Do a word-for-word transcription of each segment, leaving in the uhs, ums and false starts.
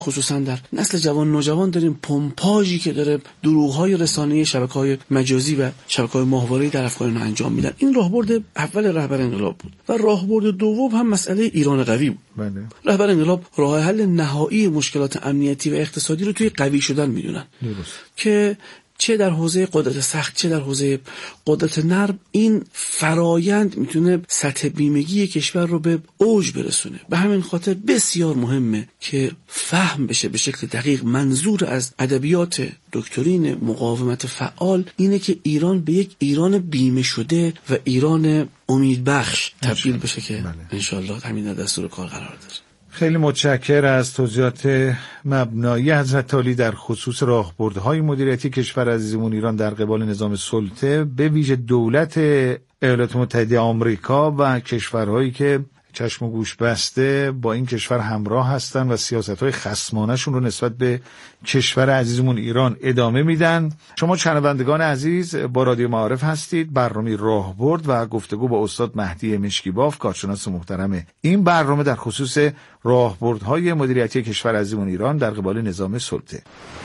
خصوصا در نسل جوان نوجوان داریم پمپاژی که داره دروغ‌های رسانه‌ای، شبکه‌های مجازی و شبکه‌های ماهواره‌ای در افکار اینا انجام میدن. این راهبرد اول رهبر انقلاب بود و راهبرد دوم هم مسئله ایران قوی بود. بله. رهبر انقلاب راه حل نهایی مشکلات امنیتی و اقتصادی رو توی قوی شدن میدونن. درست. که چه در حوزه قدرت سخت چه در حوزه قدرت نرم این فرایند میتونه سطح بیمگی کشور رو به اوج برسونه. به همین خاطر بسیار مهمه که فهم بشه به شکل دقیق. منظور از ادبیات دکترین مقاومت فعال اینه که ایران به یک ایران بیمه شده و ایران امیدبخش تبدیل بشه که بله. انشالله همین در دستور کار قرار داره. خیلی متشکر از توضیحات مبنایی حضرت عالی در خصوص راهبردهای مدیریتی کشور عزیزمون ایران در قبال نظام سلطه، به ویژه دولت ایالات متحده آمریکا و کشورهایی که چشم و گوش بسته با این کشور همراه هستن و سیاست‌های خصمانه‌شون رو نسبت به کشور عزیزمون ایران ادامه میدن. شما شنوندگان عزیز با رادیو معارف هستید. برنامه راهبرد و گفتگو با استاد مهدی مشکیباف، کارشناس محترم این برنامه در خصوص راهبردهای مدیریتی کشور عزیزمون ایران در قبال نظام سلطه.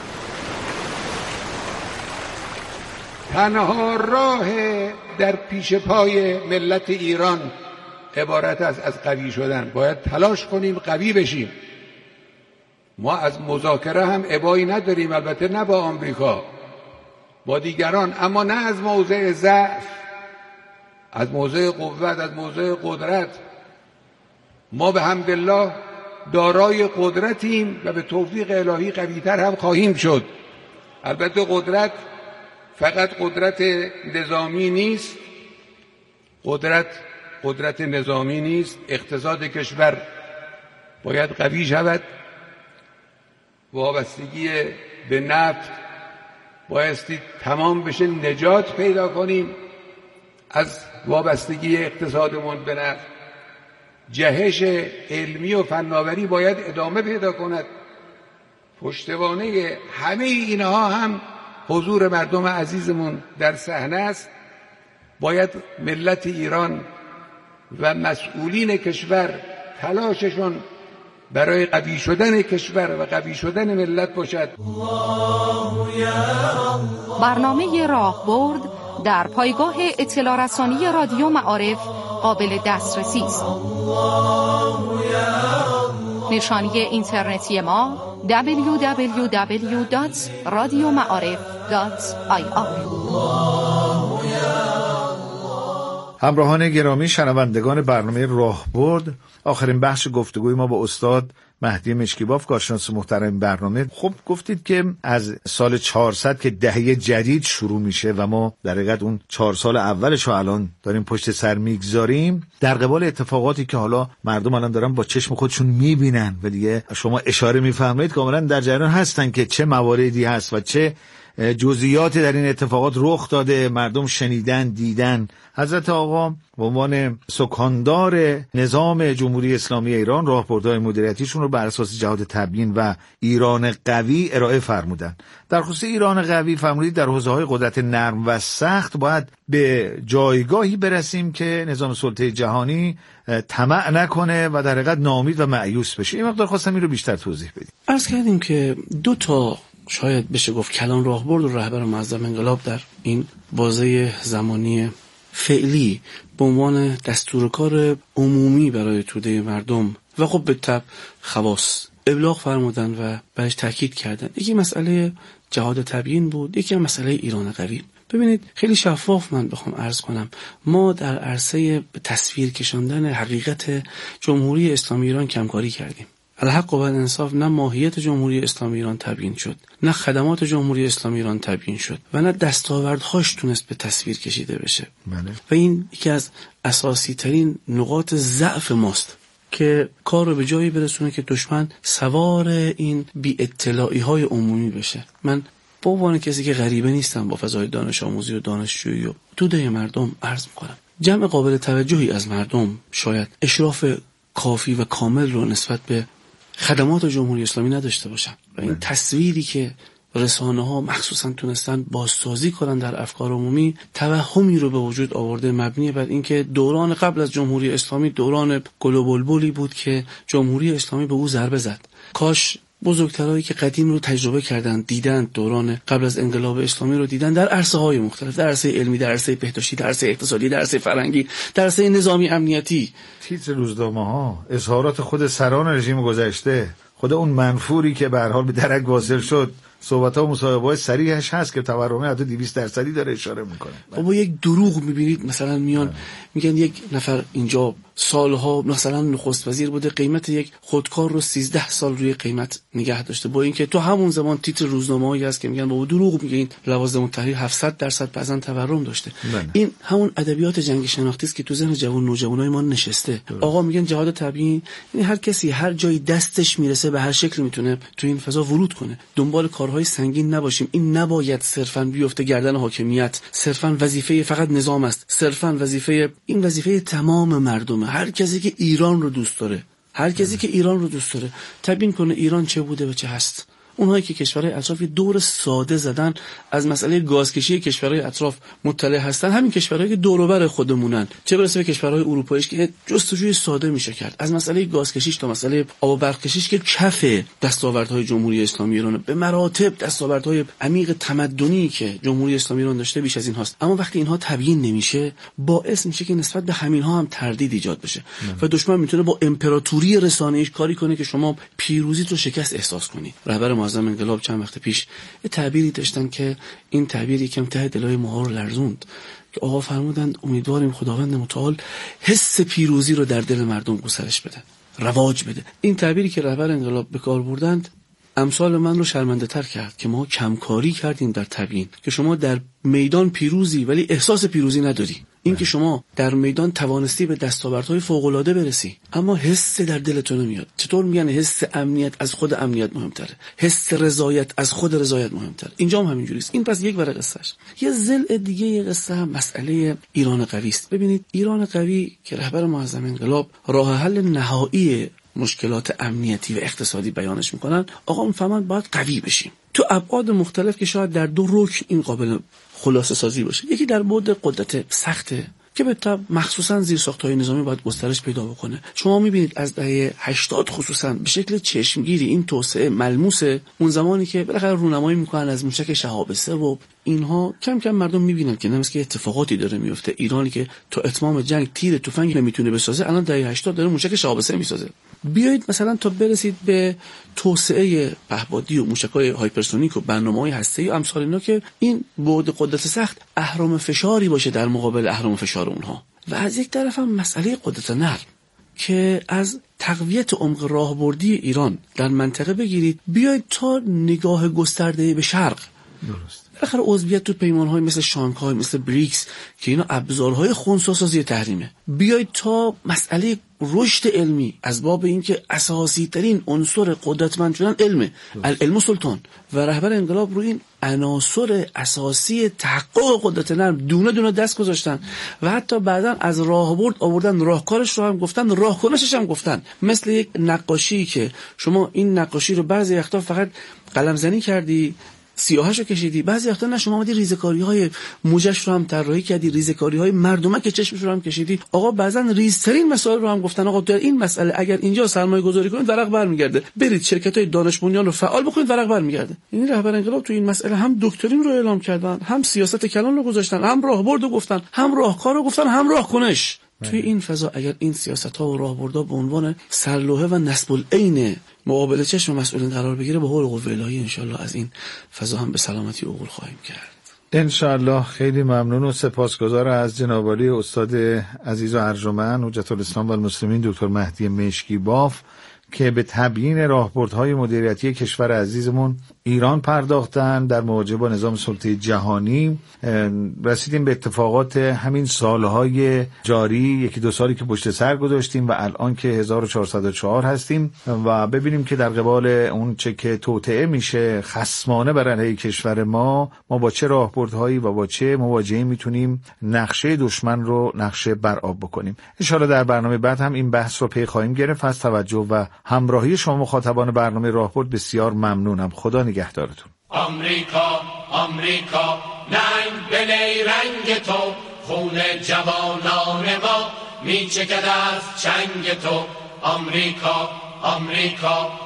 تنها راه در پیش پای ملت ایران عبارت است از قوی شدن. باید تلاش کنیم قوی بشیم. ما از مذاکره هم ابایی نداریم، البته نه با آمریکا، با دیگران، اما نه از موضع ضعف، از موضع قوت، از موضع قدرت. ما به حمدالله دارای قدرتیم و به توفیق الهی قوی‌تر هم خواهیم شد. البته قدرت فقط قدرت نظامی نیست، قدرت قدرت نظامی نیست. اقتصاد کشور باید قوی شود. وابستگی به نفت بایستی تمام بشه، نجات پیدا کنیم از وابستگی اقتصادمون به نفت. جهش علمی و فناوری باید ادامه پیدا کند. پشتوانه همه اینها هم حضور مردم عزیزمون در صحنه است. باید ملت ایران و مسئولین کشور تلاششون برای قوی شدن کشور و قوی شدن ملت باشد. برنامه راهبرد در پایگاه اطلاع رسانی رادیو معارف قابل دسترسی است. نشانی اینترنتی ما دبلیو دبلیو دبلیو دات رادیو معارف دات آی آر. همراهان گرامی، شنوندگان برنامه راهبرد، آخرین بخش گفتگوی ما با استاد مهدی مشکیباف، کارشناس محترم برنامه. خب گفتید که از سال چهارصد که دهه جدید شروع میشه و ما در حقیقت اون چهار سال اولش رو الان داریم پشت سر میگذاریم، در قبال اتفاقاتی که حالا مردم الان دارن با چشم خودشون میبینن و دیگه شما اشاره میفرمایید کاملا در جریان هستن که چه مواردی هست و چه جزئیاتی در این اتفاقات رخ داده، مردم شنیدن، دیدن. حضرت آقا به عنوان سکاندار نظام جمهوری اسلامی ایران راهبردهای مدیریتیشون رو بر اساس جهاد تبیین و ایران قوی ارائه فرمودن. در خصوص ایران قوی فرمودید در حوزه‌های قدرت نرم و سخت باید به جایگاهی برسیم که نظام سلطه جهانی طمع نکنه و در حقیقت ناامید و مایوس بشه. این مقدار خواستم این رو بیشتر توضیح بدید. عرض کردیم که دو تا شاید بشه گفت کلان راهبرد و رهبر معظم انقلاب در این بازه زمانی فعلی به عنوان دستورکار عمومی برای توده مردم و خب به طب خواص ابلاغ فرمودن و برش تاکید کردن. یکی مسئله جهاد تبیین بود، یکی هم مسئله ایران قوی. ببینید خیلی شفاف من بخوام عرض کنم، ما در عرصه تصویر کشاندن حقیقت جمهوری اسلامی ایران کمکاری کردیم. الحق و الانصاف نه ماهیت جمهوری اسلامی ایران تبیین شد، نه خدمات جمهوری اسلامی ایران تبیین شد و نه دستاوردهاش تونست به تصویر کشیده بشه. بله. و این یکی از اساسی ترین نقاط ضعف ماست که کار رو به جایی برسونه که دشمن سوار این بی اطلاعی های عمومی بشه. من به عنوان کسی که غریبه نیستم با فضای دانش آموزی و دانشجویی و توده مردم عرض می‌کنم، جمع قابل توجهی از مردم شاید اشراف کافی و کامل رو نسبت به خدمات جمهوری اسلامی نداشته باشن و این تصویری که رسانه‌ها مخصوصا تونستن بازسازی کنن در افکار عمومی توهمی رو به وجود آورده مبنی بر اینکه دوران قبل از جمهوری اسلامی دوران گل و بلبلی بود که جمهوری اسلامی به او ضربه زد. کاش بزرگترهایی که قدیم رو تجربه کردن، دیدن، دوران قبل از انقلاب اسلامی رو دیدن در عرصه‌های مختلف، در عرصه علمی، در عرصه بهداشتی، در عرصه اقتصادی، در عرصه فرهنگی، در عرصه نظامی امنیتی. تیتر روزنامه‌ها، اظهارات خود سران رژیم گذشته، خود اون منفوری که به هر حال به درک واصل شد، صحبت‌ها و مصاحبه‌های صریحش هست که تورم حتی دویست درصدی داره اشاره میکنه. با یک دروغ میبینید مثلا میان میگن یک نفر اینجا سالها مثلا نخست وزیر بوده، قیمت یک خودکار رو سیزده سال روی قیمت نگه داشته، با اینکه تو همون زمان تیتر روزنامه‌ای هست که میگن با دروغ میگین لوازم التحریر هفتصد درصد بعضن تورم داشته. بله. این همون ادبیات جنگ شناختی است که تو ذهن جوان نوجوانای ما نشسته. بله. آقا میگن جهاد طبیعی، یعنی هر کسی هر جایی دستش میرسه به هر شکلی میتونه تو این فضا ورود کنه. دنبال کارهای سنگین نباشیم. این نباید صرفاً بیفته گردن حاکمیت، صرفاً وظیفه فقط نظام است، صرفاً وظیفه این وظیفه تمام مردمه. هر کسی که ایران رو دوست داره، هر کسی که ایران رو دوست داره تبیین کنه ایران چه بوده و چه هست. اونهایی که کشورهای اطراف یه دور ساده زدن از مسئله گازکشی کشورهای اطراف مطلع هستن، همین کشورهایی که دور و بر خودمونن، چه برسه به کشورهای اروپایی که جستجوی ساده میشه کرد از مسئله گازکشیش تا مسئله آب و برق کشیش که کف دستاوردهای جمهوری اسلامی ایران به مراتب دستاوردهای عمیق تمدنی که جمهوری اسلامی ایران داشته بیش از این هاست. اما وقتی اینها تبیین نمیشه باعث میشه که نسبت به همینها هم تردید ایجاد بشه و دشمن میتونه با امپراتوری رسانه‌ایش کاری کنه که شما پیروزیت رو شکست احساس کنید. رهبر معظم انقلاب چند وقت پیش یه تعبیری داشتن که این تعبیر یکم ته دلای ما رو لرزوند که آقا فرمودند امیدواریم خداوند متعال حس پیروزی رو در دل مردم گسترش بده، رواج بده. این تعبیری که رهبر انقلاب به کار بردند امثال من رو شرمنده تر کرد که ما کمکاری کردیم در تبیین که شما در میدان پیروزی ولی احساس پیروزی نداری. این که شما در میدان توانستی به دستاوردهای فوق‌العاده برسی اما حس در دلتون نمیاد. چطور میگن حس امنیت از خود امنیت مهمتره، حس رضایت از خود رضایت مهمتره. اینجا هم همینجوریه. این پس یک ور قصهش. یه ضلع دیگه یه قصه هم مسئله ایران قوی است. ببینید ایران قوی که رهبر معظم انقلاب راه حل نهایی مشکلات امنیتی و اقتصادی بیانش میکنن، آقا میفهمن باید قوی بشیم تو ابعاد مختلف که شاید در دو رکن این قابل خلاصه سازی باشه. یکی در بعد قدرت سخته که به طب مخصوصا زیرساخت‌های نظامی باید گسترش پیدا بکنه. شما می‌بینید از دهه هشتاد خصوصا به شکل چشمگیری این توسعه ملموسه. اون زمانی که بالاخره رونمایی میکنن از موشک شهاب سه و اینها کم کم مردم می‌بینن که نمیشه که اتفاقاتی داره میفته. ایرانی که تو اتمام جنگ تیر تفنگ نمیتونه بسازه الان دهه هشتاد داره موشک شهاب سه میسازه. بیایید مثلا تا برسید به توسعه پهپادی و موشک‌های هایپرسونیک و برنامه‌های هسته‌ای و امثال اینا که این بعد قدرت سخت اهرم فشاری باشه در مقابل اهرم فشار اونها. و از یک طرف هم مسئله قدرت نرم که از تقویت عمق راهبردی ایران در منطقه بگیرید بیایید تا نگاه گسترده به شرق. درست. بالاخره عضویت تو پیمان‌های مثل شانگهای، مثل بریکس که اینا ابزارهای خنثی‌سازی تحریمه. بیایید تا مسئله رشد علمی از باب اینکه اساسی ترین عنصر قدرتمند شدن علمه، العلم سلطان، و رهبر انقلاب روی این عناصر اساسی تحقق قدرت نرم دونه دونه دست گذاشتن و حتی بعداً از راهبرد آوردن، راهکارش رو هم گفتن، راهکنشش هم گفتن. مثل یک نقاشی که شما این نقاشی رو بعضی وقتا فقط قلمزنی کردی سیاهشو کشیدی، بعضی وقتا نه شما اومدی ریزکاری‌های موجش رو هم طراحی کردی، ریزکاری‌های مردمک چشمش رو هم کشیدی. آقا بعضا ریزترین مسائل رو هم گفتن آقا در این مسئله اگر اینجا سرمایه گذاری کنید ورق برمیگرده، برید شرکت‌های دانش بنیان رو فعال بکنید ورق برمیگرده. این رهبر انقلاب تو این مسئله هم دکترین رو اعلام کردن، هم سیاست کلان رو گذاشتن، هم راهبرد رو گفتن، هم راهکار رو گفتن، هم راهکنش. توی این فضا اگر این سیاست‌ها و راهبردها به عنوان سرلوحه و نصب العین مقابل چشم مسئولین قرار بگیره به حول قوه الهی انشالله از این فضا هم به سلامتی عقول خواهیم کرد انشالله. خیلی ممنون و سپاسگزار از جناب عالی استاد عزیز و ارجمند حجت الاسلام و المسلمین دکتر مهدی مشکیباف که به تبیین راهبردهای مدیریتی کشور عزیزمون ایران پرداختن در مواجهه با نظام سلطه جهانی. رسیدیم به اتفاقات همین سالهای جاری، یکی دو سالی که پشت سر گذاشتیم و الان که هزار و چهارصد و چهار هستیم و ببینیم که در قبال اون چه که توطئه میشه خصمانه بر علیه کشور ما، ما با چه راهبردهایی و با چه مواجهی میتونیم نقشه دشمن رو نقشه برآب بکنیم. ان شاءالله در برنامه بعد هم این بحث رو پی خواهیم گرفت. از توجه و همراهی شما مخاطبان برنامه راهبرد بسیار ممنونم. خدا نگهدارتون. آمریکا آمریکا ننگ به رنگ تو، خون جوانان ما میچکد از چنگ تو. آمریکا آمریکا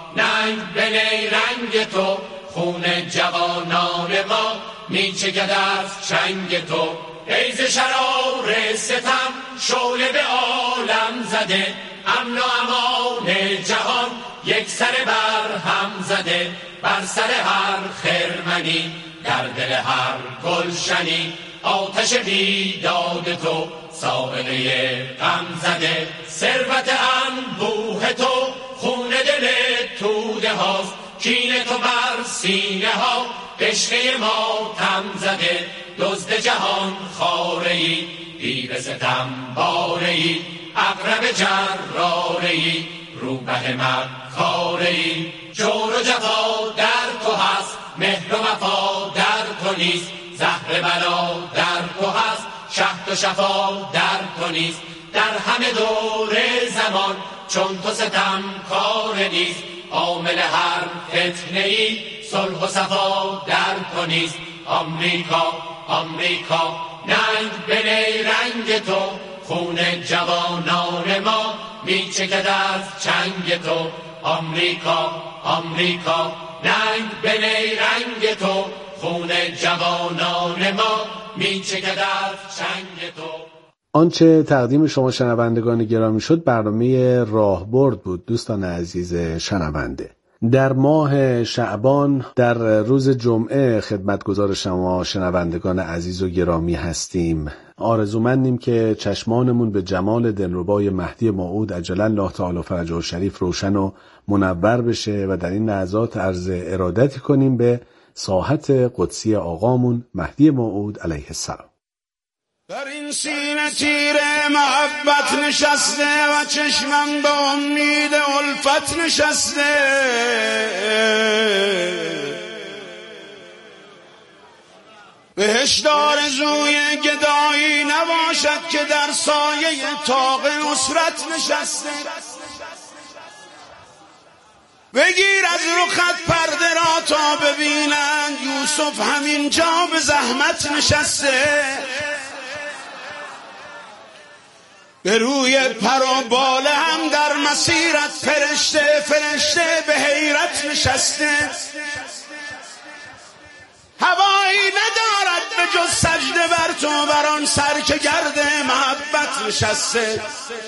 ننگ به نیرنگ تو، خون جوانان ما میچکد از چنگ تو. ای ز شرار ستم شعله به عالم زده، امن و امان جهان یک سر بر هم زده. بر سر هر خرمنی در دل هر گلشنی، آتش بیداد تو سابقه غم زده. ثروت انبوه تو خون دل توده هاست، کین تو بر سینه ها عشقه ما تم زده. دزد جهان خاره‌ای، دیو ستم باره‌ای، عقرب جراره‌ای، روبه مکاره‌ای. جور و جفا در تو هست، مهر و وفا در تو نیست. زهر بلا در تو هست، شهد و شفا در تو نیست. در همه دور زمان چون تو ستم کار نیست. عامل هر فتنه‌ای صلح و صفا در تو نیست. آمریکا آمریکا ننگ به نیرنگ تو، خون جوانان ما میچکد از چنگ تو. آمریکا آمریکا ننگ به نیرنگ تو، خون جوانان ما میچکد از چنگ تو. آنچه تقدیم شما شنوندگان گرامی شد برنامه راهبرد بود. دوستان عزیز شنونده، در ماه شعبان در روز جمعه خدمتگزار شما شنوندگان عزیز و گرامی هستیم. آرزومندیم که چشمانمون به جمال دلربای مهدی موعود عجل الله تعالی فرجه الشریف روشن و منور بشه و در این لحظات عرض ارادتی کنیم به ساحت قدسی آقامون مهدی موعود علیه السلام. در این سینه تیر محبت نشسته و چشمم به امید الفت نشسته. بهشت آرزوی گدایی نباشد که در سایه طاق نصرت نشسته. بگیر از رخت پرده را تا ببینند یوسف همینجا به زحمت نشسته. به روی پر و بال هم در مسیرت فرشته فرشته به حیرت نشسته. هوایی ندارد به جز سجده بر تو، بر آن سر که گرد محبت نشسته.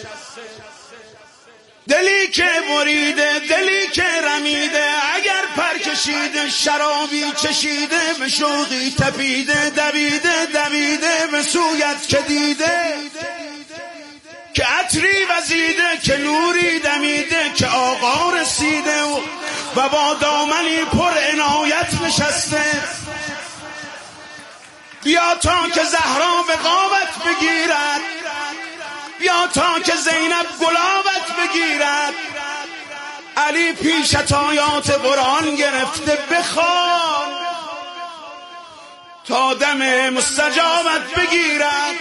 دلی که بریده دلی که رمیده، اگر پر کشیده شرابی چشیده، به شوقی تپیده دویده دویده به سویت که دیده. که عطری وزیده که نوری دمیده، که آقا رسیده و, و با دامنی پر عنایت نشسته. بیا تا که زهرا به قامت بگیرد، بیا تا که زینب گلابت بگیرد. علی پیشت آیات قرآن گرفته، بخوان تا دم مستجابت بگیرد.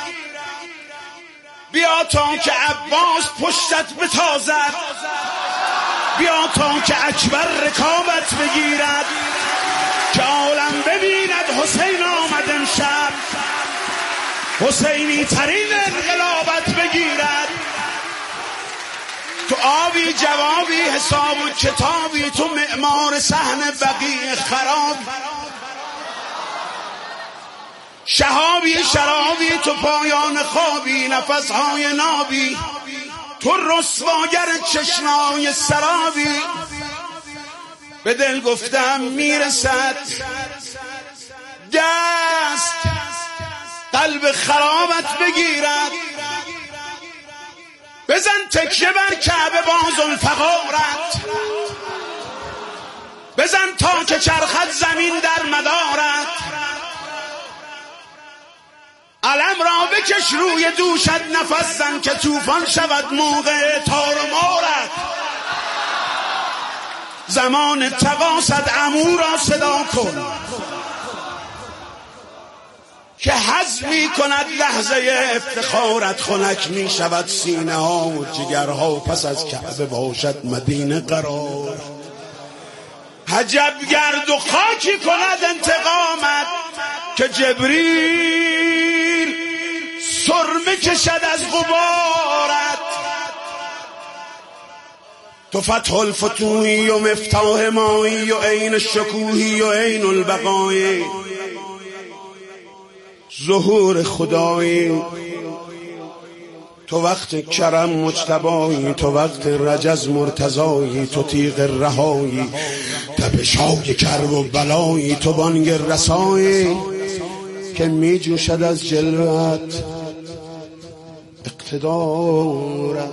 بیا تا که عباس پشتت بتازد، بیا تا که اکبر رکابت بگیرد. که عالم ببیند حسین آمد امشب، حسینی ترین انقلابت بگیرد. تو آبی جوابی حساب و کتابی، تو معمار صحن بقیع خراب. شهابی شرابی تو پایان خوابی، نفسهای نابی تو رسواگر چشمای سرابی. به دل گفتم میرسد دست قلب خرابت بگیرد. بزن تکیه بر کعبه با ذوالفقارت، بزن تا که چرخد زمین در مدارت. علم را بکش روی دوشت، نفس زن که طوفان شود موقع تار و مارت. زمان تقاصد عمو را صدا کن که هضم می کند لحظه افتخارت. خنک می شود سینه ها و جگرها، پس از کعبه باشد مدینه قرار. حجب گرد و خاکی کند انتقامت، که جبریل سرمه کشد از غبارت. تو فتح الفتوحی و مفتاح مایی و عین الشکوهی و عین البقایی، ظهور خدایی. تو وقت کرم مجتبایی، تو وقت رجز مرتضایی، تو تیغ رهایی، تپشای کرب و بلایی، تو بانگ رسایی که می جوشد از جلوت اقتدارت.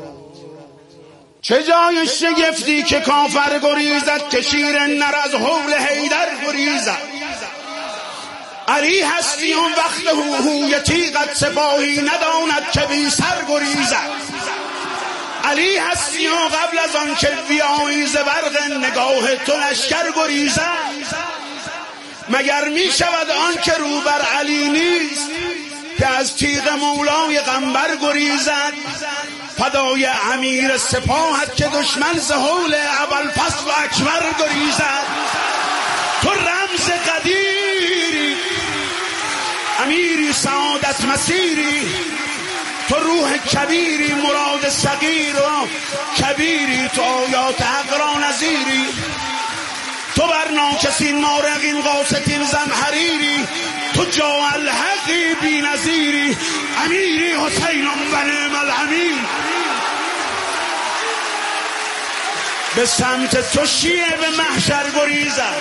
چه جای شگفتی که کافر گریزد، که شیر نر از حول حیدر گریزد. علی هستی اون وقت هوهوی تیغت سپاهی نداند که بی سر گریزد. علی هستی اون قبل از آن که بیایی ز برق نگاه تو لشکر گریزد. مگر می شود آن که رو بر علی نیست که از تیغ مولای غنبر گریزد. فدای امیر سپاهت که دشمن ز حول ابوالفضل و اکبر گریزد. تو رمز قدیری، امیری سعادت مسیری، تو روح کبیری، مراد صغیر و کبیری، تو آیات حق را نظیری، تو بر ناکسین مارقین قاستین زمحریری، تو جا الحقی بی نظیری، امیری حسین و نعم الامیر. به سمت تو شیعه به محشر گریزد.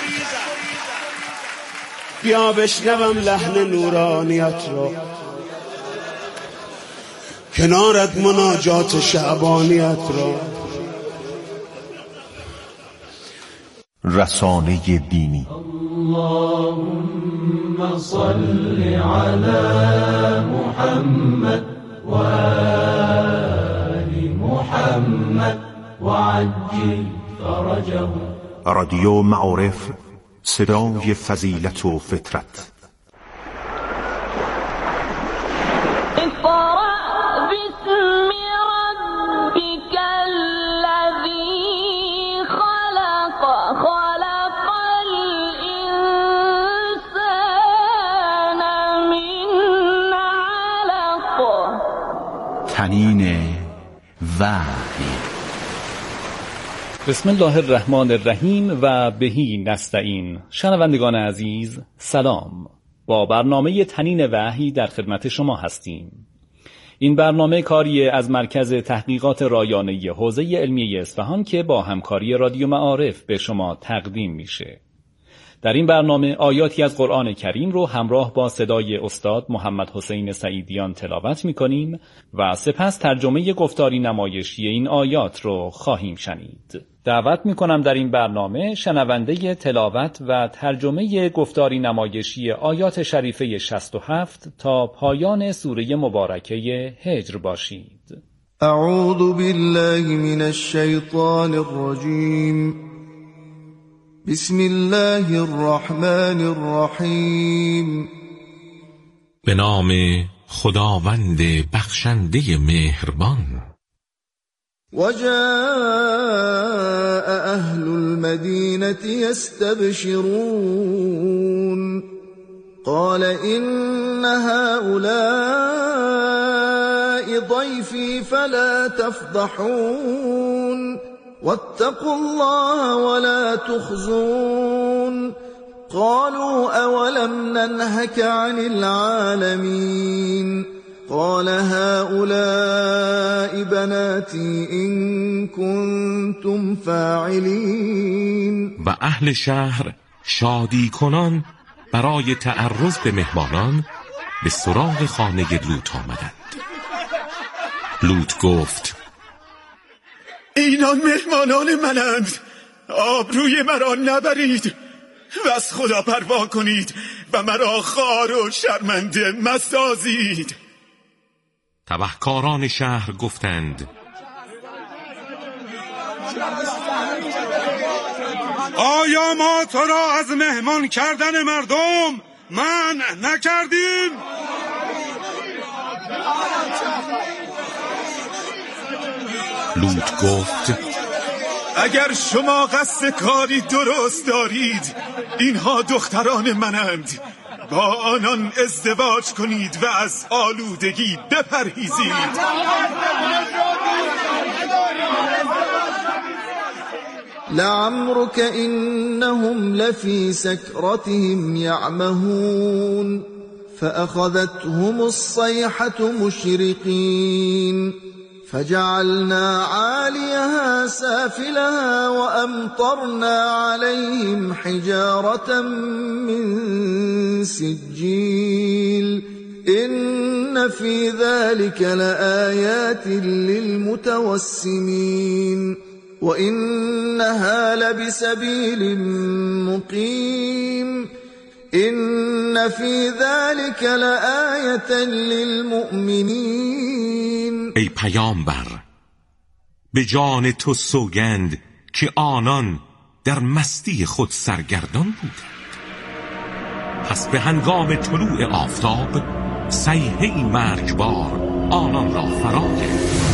بیا بشنوم لحن نورانیت را، کنارت مناجات شعبانیت را. رسانه دینی. اللهم صل علی محمد و آل محمد و عجل فرجه. رادیو معارف، صدای فضیلت و فطرت. تنین وحی. بسم الله الرحمن الرحیم و بهی نستعین. شنوندگان عزیز سلام، با برنامه تنین وحی در خدمت شما هستیم. این برنامه کاری از مرکز تحقیقات رایانه حوزه علمیه اصفهان که با همکاری رادیو معارف به شما تقدیم میشه. در این برنامه آیاتی از قرآن کریم رو همراه با صدای استاد محمد حسین سعیدیان تلاوت می‌کنیم و سپس ترجمه گفتاری نمایشی این آیات رو خواهیم شنید. دعوت می‌کنم در این برنامه شنونده تلاوت و ترجمه گفتاری نمایشی آیات شریفه شصت و هفت تا پایان سوره مبارکه هجر باشید. اعوذ بالله من الشیطان الرجیم. بسم الله الرحمن الرحیم. به نام خداوند بخشنده مهربان. و جاء اهل المدینه یستبشرون. قال ان هؤلاء ضیفی فلا تفضحون واتقوا الله ولا تخزون. قالوا اولم ننهك عن العالمين. قال هؤلاء بناتي ان كنتم فاعلين. و اهل شهر شادی کنان برای تعرض به مهمانان به سراغ خانه لوط آمدند. لوط گفت اینان مهمانان منند، آبروی مرا نبرید و از خدا پروا کنید و مرا خوار و شرمنده مسازید. تبهکاران شهر گفتند آیا ما تو را از مهمان کردن مردم منع نکردیم؟ لوط گفت اگر شما قصد کاری درست دارید، اینها دختران منند، با آنان ازدواج کنید و از آلودگی بپرهیزید. لعمرك إنهم لفي سكرتهم يعمهون فأخذتهم الصيحة مشرقين فجعلنا عاليها سافلها وأمطرنا عليهم حجارة من سجيل إن في ذلك لآيات للمتوسمين وإنها لبسبيل مقيم إن في ذلك لآية للمؤمنین. ای پیامبر، به جان تو سوگند که آنان در مستی خود سرگردان بودند. پس به هنگام طلوع آفتاب صیحه‌ای مرگبار آنان را فرا گرفت.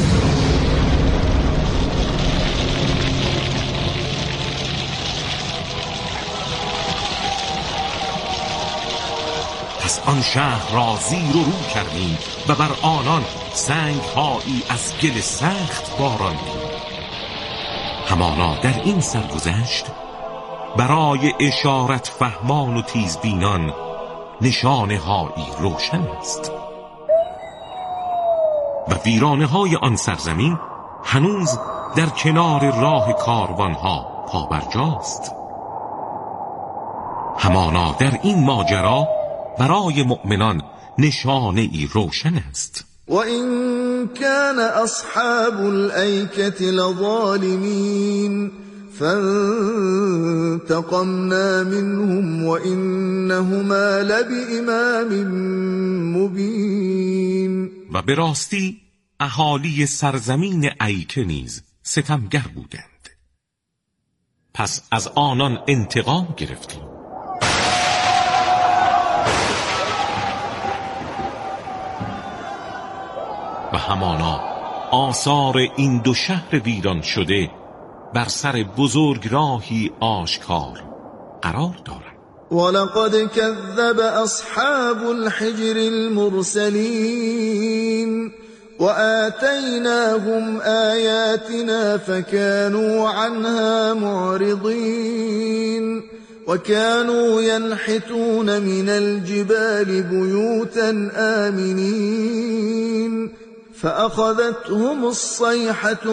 پس آن شهر را زیر و رو کردیم و بر آنان سنگ‌هایی از گل سخت باراندیم. همانا در این سرگذشت برای اشارت فهمان و تیزبینان نشانه هایی روشن است و ویرانه های آن سرزمین هنوز در کنار راه کاروان ها پابرجاست. همانا در این ماجرا برای مؤمنان نشانه ای روشن است. و این کان اصحاب الایکة لظالمین فانتقمنا منهم وإنهما لبإمام مبین. و به راستی اهالی سرزمین ایکه نیز ستمگر بودند. پس از آنان انتقام گرفتیم. و همانا آثار این دو شهر ویران شده بر سر بزرگ راهی آشکار قرار دارد. ولقد كذب اصحاب الحجر المرسلین وآتيناهم آياتنا فكانوا عنها معرضين وكانوا ينحتون من الجبال بيوتا آمنين فأخذتهم الصيحة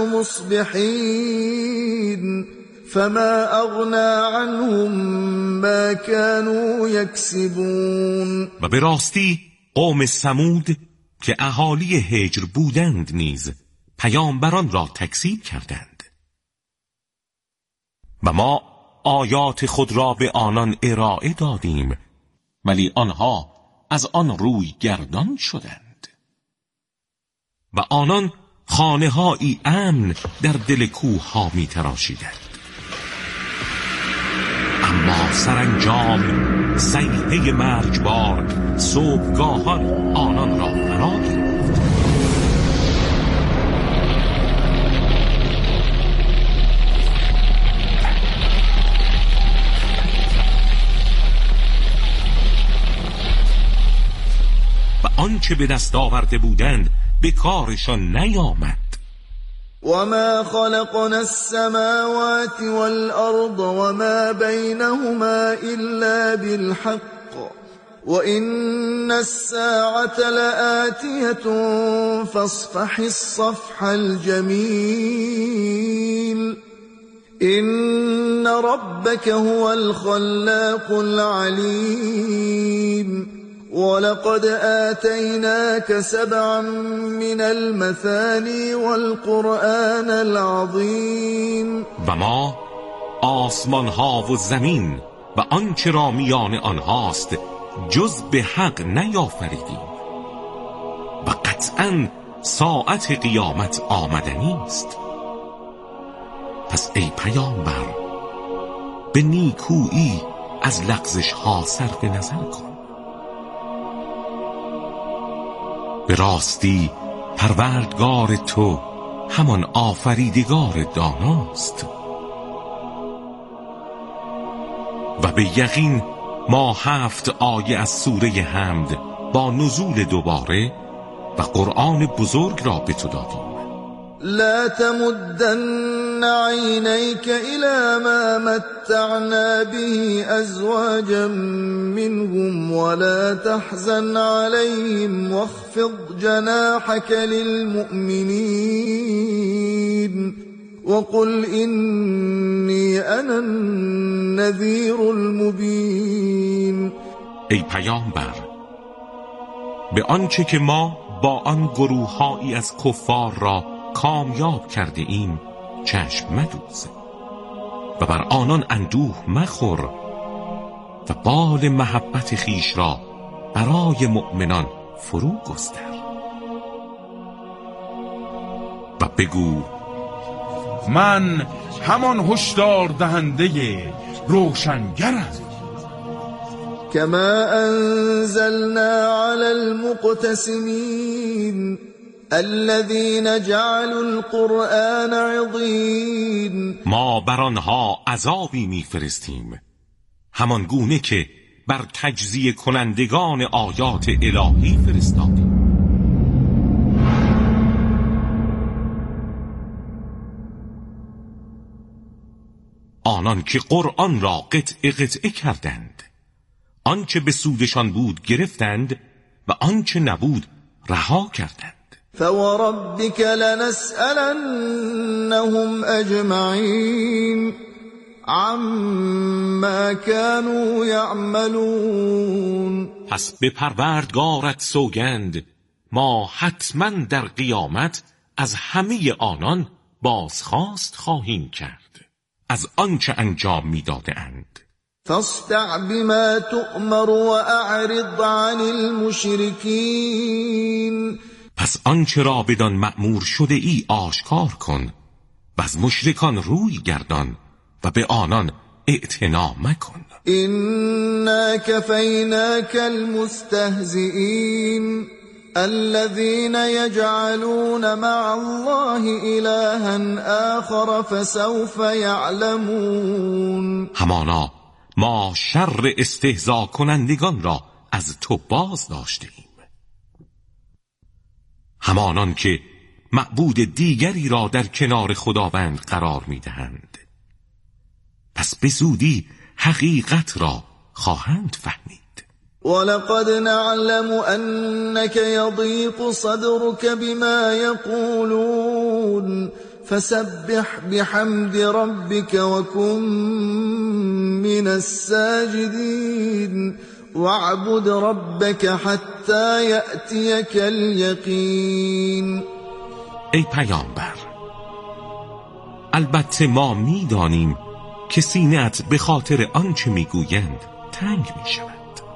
مصبحين فما أغنى عنهم ما كانوا يكسبون. و به راستی قوم ثمود که اهالی هجر بودند نیز پیامبران را تکذیب کردند و ما آیات خود را به آنان ارائه دادیم ولی آنها از آن روی گردان شدند. و آنان خانه هایی امن در دل کوه ها می تراشیدند. اما سرانجام صیحه مرگبار صبحگاهان آنان را فرا گرفت. و آنچه به دست آورده بودند به کارشان نیامد. وما خلقنا السماوات والأرض وما بينهما إلا بالحق وإن الساعة لآتية فاصفح الصفح الجميل إن ربك هو الخلاق العليم ولقد آتيناك سبعا من المثاني والقرآن العظيم. و ما آسمان ها و زمین و آنچه را میان آنهاست جز به حق نیافریدیم و قطعاً ساعت قیامت آمدنی است. پس ای پیامبر به نیکویی از لغزش ها صرف نظر کن. به راستی پروردگار تو همان آفریدگار داناست و به یقین ما هفت آیه از سوره حمد با نزول دوباره و قرآن بزرگ را به تو دادیم. لا تمدن عينيك إلى ما متعنا به أزواجا منهم ولا تحزن عليهم واخفض جناحك للمؤمنين وقل إني أنا النذير المبين. ای پیامبر، به آنچه که ما با آن گروه‌هایی از کفار را کامیاب کرده ایم چشم مدوز و بر آنان اندوه مخور و بال محبت خیش را برای مؤمنان فرو گستر و بگو من همان هشدار دهنده روشنگرم. كما أنزلنا على المقتسمين الذين جعلوا القرآن عضين. ما بر آنها عذابی میفرستیم همان گونه که بر تجزیه کنندگان آیات الهی فرستادیم. آنان که قرآن را قطعه قطعه کردند، آنچه به سودشان بود گرفتند و آنچه نبود رها کردند. فوربك لنسألنهم أجمعين عما كانوا يعملون. پس به پروردگارت سوگند ما حتما در قیامت از همه آنان بازخواست خواهیم کرد از آنچه انجام می‌دادند. فاصدع بما تؤمر واعرض عن المشركين. پس آنچه را بدان مأمور شده ای آشکار کن و از مشرکان روی گردان و به آنان اعتنا مکن. إنا كفيناك المستهزئين الذين يجعلون مع الله إلها آخر فسوف يعلمون. همانا ما شر استهزا کنندگان را از تو باز داشتیم، همانان که معبود دیگری را در کنار خداوند قرار میدهند. پس به زودی حقیقت را خواهند فهمید. ولقد نعلم أنك يضيق صدرك بما يقولون فسبح بحمد ربك وكن من الساجدين واعبد ربك حتى يأتيك اليقين. ای پیامبر، البته ما می‌دانیم که سینه‌ات به خاطر آنچه میگویند تنگ میشود.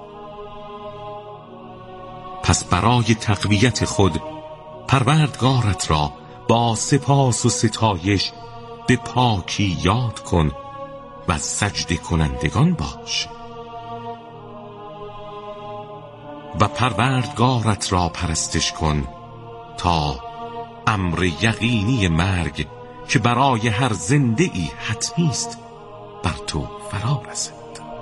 پس برای تقویت خود پروردگارت را با سپاس و ستایش به پاکی یاد کن و سجده کنندگان باش و پروردگارت را پرستش کن تا امر یقینی مرگ که برای هر زنده ای حتمی است بر تو فرا رسد.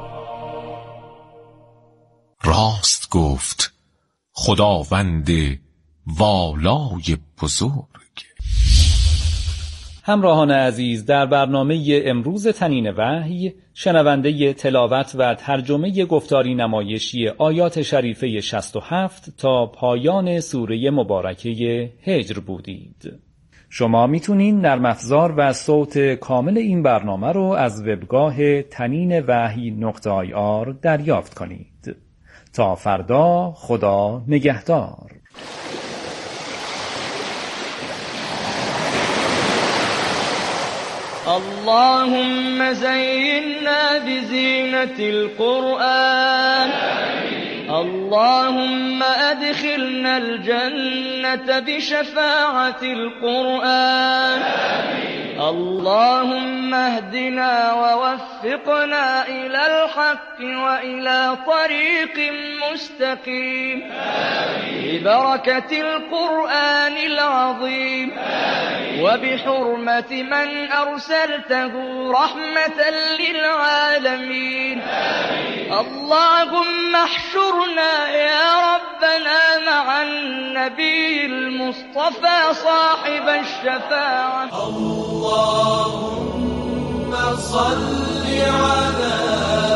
راست گفت خداوند والای بزرگ. همراهان عزیز، در برنامه امروز تنین وحی شنونده تلاوت و ترجمه گفتاری نمایشی آیات شریفه شصت و هفت تا پایان سوره مبارکه هجر بودید. شما میتونین نرم افزار و صوت کامل این برنامه رو از وبگاه تنین وحی نقطه آی آر دریافت کنید. تا فردا، خدا نگهدار. اللهم زينا بزينة القرآن. اللهم أدخلنا الجنة بشفاعة القرآن. اللهم اهدنا ووفقنا إلى الحق وإلى طريق مستقيم ببركة القرآن العظيم وبحرمة من أرسلته رحمة للعالمين. اللهم احشرنا يا ربنا مع النبي المصطفى صاحب الشفاعة. اللهم صل على